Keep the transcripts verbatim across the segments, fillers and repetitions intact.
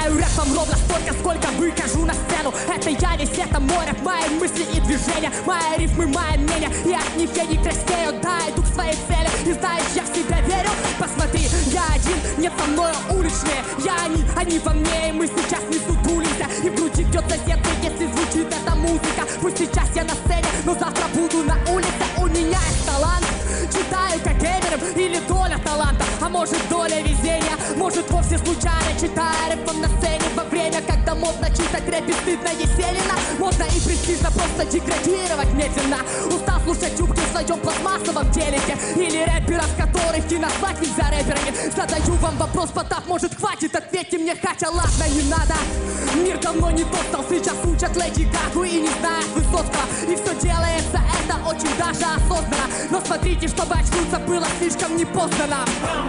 Занимаю рэпом ровно столько, сколько выкажу на сцену. Это я весь, это море, мои мысли и движения, мои рифмы, мои мнения, и от них я не краснею. Да, иду к своей цели, и знаешь, я в себя верю. Посмотри, я один, нет со мною уличные. Я они, они во мне, и мы сейчас не сутулимся. И в груди бьется сердце, если звучит эта музыка. Пусть сейчас я на сцене, но завтра буду на улице. У меня есть талант, читаю как Эминем, или доля таланта, а может доля везения. Может вовсе случайно читаю рэпом на сцене во время, когда модно читать рэп и стыдно Еселина. Модно и престижно просто деградировать медленно. Устал слушать юбки в своем пластмассовом телеке, или рэперов, которых и назвать нельзя рэперами. Задаю вам вопрос, Потап, может хватит, ответьте мне, хотя ладно, не надо. Мир давно не тот стал, сейчас учат Леди Гагу и не знают Высоцкого. И все делается это очень даже осознанно. Но смотрите, чтобы очнуться было слишком не поздно.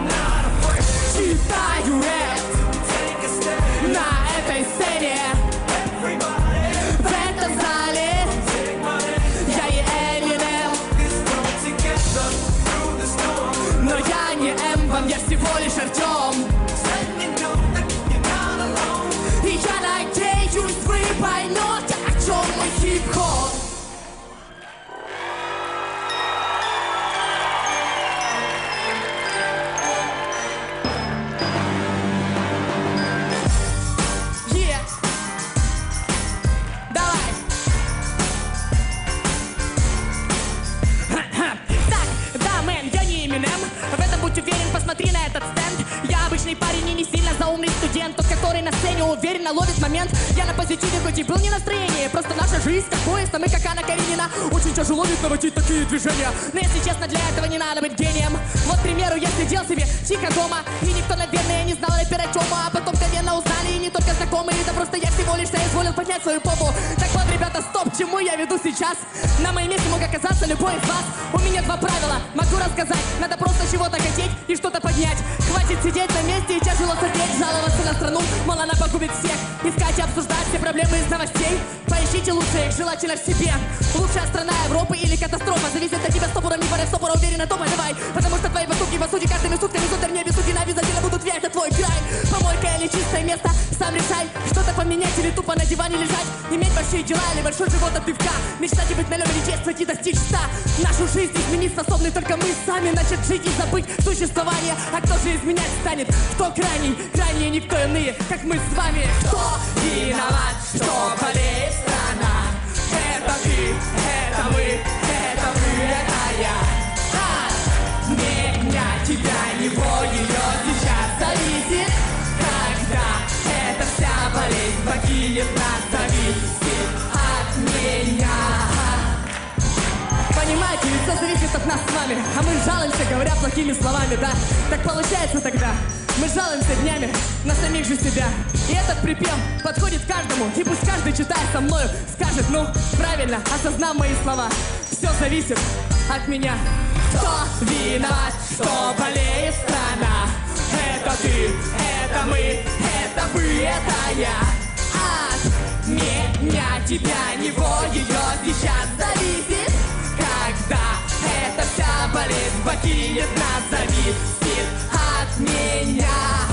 Читаю рэп на этой сцене, в этом зале. Я и Эминем, но я не Эмбом, я всего лишь Артем. И я надеюсь, вы поймете, о чем мой хип-хоп. Посмотри на этот стенд. Я обычный парень и не сильно заумный студент, тот, который на сцене уверенно ловит момент. Я на позитиве, хоть и был не настроение. Просто наша жизнь как поезд, а мы как Анна Каренина. Очень тяжело ведь наводить такие движения. Но если честно, для этого не надо быть гением. Вот, к примеру, я сидел себе тихо дома, и никто, наверное, не знал рэпера Тёма. А потом мгновенно узнали, и не только знакомые. Да просто я всего лишь соизволил поднять свою попу. Так вот, ребята, стоп, к чему я веду сейчас? На моем месте мог оказаться любой из вас. У меня два правила, могу рассказать. Надо просто чего-то хотеть и что-то поднять. Хватит сидеть на месте и тяжело сидеть, жаловаться на страну, мол, она погубит всех. Искать и обсуждать все проблемы из новостей. Поищите лучше их, желательно в себе. Лучшая страна Европы или катастрофа зависит от тебя. Стопора, не пора, стопора, уверенно, дома давай. Потому что твои поступки, по сути, каждыми сутками суток в небе судьи обязательно будут вять, это твой край. Помойка или чистое место, сам решай. Что-то поменять или тупо на диване лежать. Иметь большие дела или большой живот от пивка. Мечтать и быть на лёве, чествовать и достичь ста. Нашу жизнь изменить способны только мы сами. Начать жить и забыть существование. А кто же изменять станет? Кто крайний? Крайние никто иные, как мы с вами. Кто виноват, что болеет страна? Это ты, это мы, это вы, это я. От меня, тебя, него, ее сейчас зависит. Когда эта вся болезнь покинет нас, зависит от меня. Понимаете, ведь все зависит от нас с вами. А мы жалуемся, говоря плохими словами, да? Так получается тогда. Мы жалуемся днями на самих же себя. И этот припев подходит каждому. И пусть каждый, читая со мною, скажет: ну, правильно, осознав мои слова. Все зависит от меня. Кто виноват, что болеет страна? Это ты, это мы, это вы, это я. От меня, тебя, него, ее сейчас зависит. Когда эта вся болезнь покинет нас, зависит от меня.